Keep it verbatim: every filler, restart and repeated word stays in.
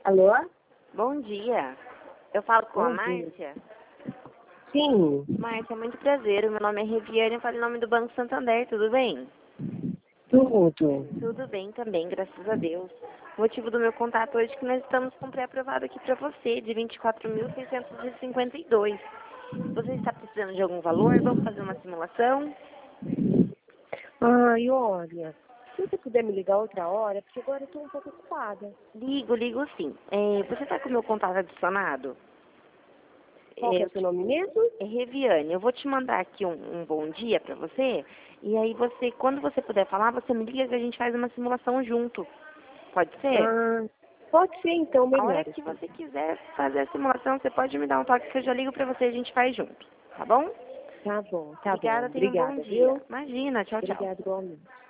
Alô? Bom dia. Eu falo com a Bom dia. Márcia? Sim, Márcia, muito prazer. O meu nome é Reviane, eu falo em nome do Banco Santander, tudo bem? tudo. Tudo bem também, graças a Deus. O motivo do meu contato hoje é que nós estamos com pré-aprovado aqui para você, de vinte e quatro mil seiscentos e cinquenta e dois. Você está precisando de algum valor? Vamos fazer uma simulação? Ai, olha, se você puder me ligar outra hora, porque agora eu estou um pouco ocupada. Ligo, ligo sim. É, você está com o meu contato adicionado? Qual que é É, o seu nome mesmo? é Reviane, eu vou te mandar aqui um, um bom dia para você, e aí você, quando você puder falar, você me liga que a gente faz uma simulação junto. Pode ser? Ah, pode ser então, A hora melhor. que Assim. você quiser fazer a simulação, você pode me dar um toque que eu já ligo pra você e a gente faz junto. Tá bom? Tá bom, tá bom. Obrigada, tenha um bom Obrigada, dia. viu? Imagina, tchau, tchau. Obrigada igualmente.